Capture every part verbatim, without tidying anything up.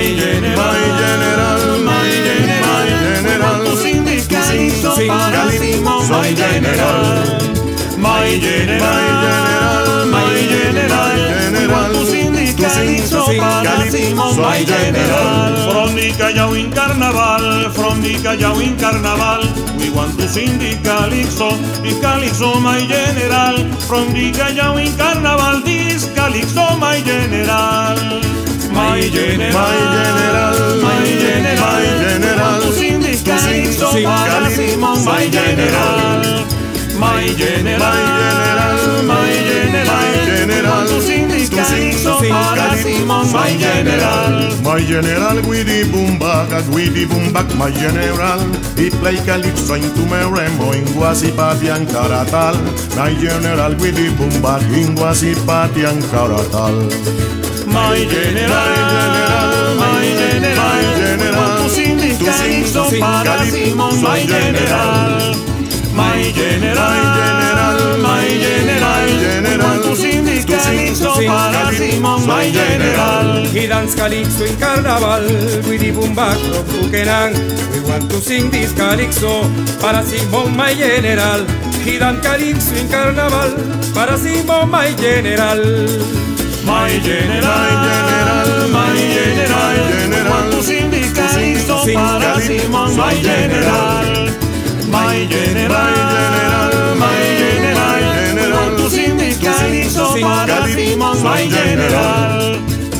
my general, my general, tu sindicalizo para Simón, my general, my general, my general, tu sindicalizo para Simón, my general. From the Callao in Carnaval, from the Callao in Carnaval, we want to sing the Calixo, the Calixo, my general. From the Callao in Carnaval, this Calixo, my general. My general, my general, my general, tu sindicalizo para Simón, my general. My general, my general, tu sindicalizo para Simón, my general. My general with the boom back, with the boom back, my general. He play calypso into Meremo, in Guasipati and Caratal. My general with the boom back, in Guasipati and Caratal. My general, my general, tu sindicalizo para Simón, my general. My general, my general, tu sindicalizo para Simón, my general. He dance calypso in carnaval with the boom back from Buchanan. We want to sing this calypso para Simón, my general. He dance calypso in carnaval para Simón, my general. My general, my general, tu sindicalizo para Simón, my general. My general, my general, tu sindicalizo para Simón, my general.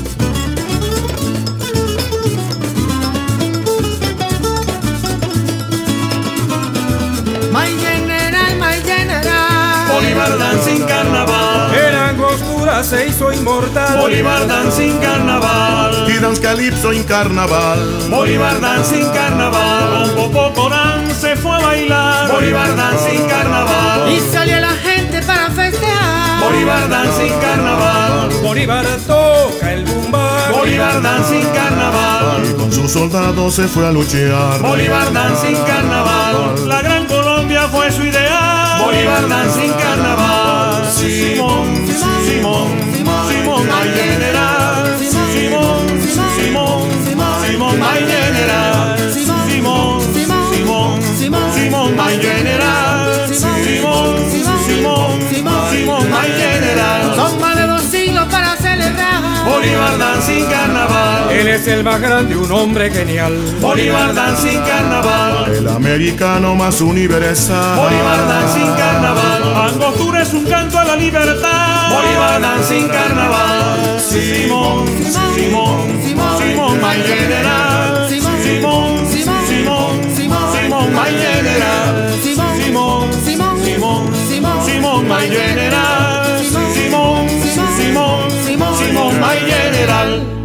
My general, my general. Bolívar Dancing Carnaval. En angostura se hizo inmortal. Bolívar Dancing Carnaval. He dance calypso in Carnaval. Bolívar Dancing Carnaval. Un popocorán se fue a bailar. Bolívar Dancing Carnaval. Y salió la gente para festejar. Bolívar Dancing Carnaval. Bolívar toca el bumba. Bolívar Dancing Carnaval. Y con sus soldados se fue a luchar. Bolívar Dancing Carnaval. La gran Colombia fue su ideal. Bolívar Dancing Carnaval. Simón, Simón, Simón, my general. Simón, Simón, Simón, my general. Simón, Simón, Simón, my general. Simón, Simón, Simón, my general. Son más de dos siglos para celebrar. Bolívar Dancing Carnaval. Él es el más grande, un hombre genial. Bolívar Dancing Carnaval. El americano más universal. Bolívar Dancing Carnaval. Angostura es un canto a la libertad. Bolívar Dancing Carnaval. Simón, Simón, Simón, my general. Simón, Simón, Simón, my general. Simón, Simón, Simón, my general. Simón, Simón, Simón, my general.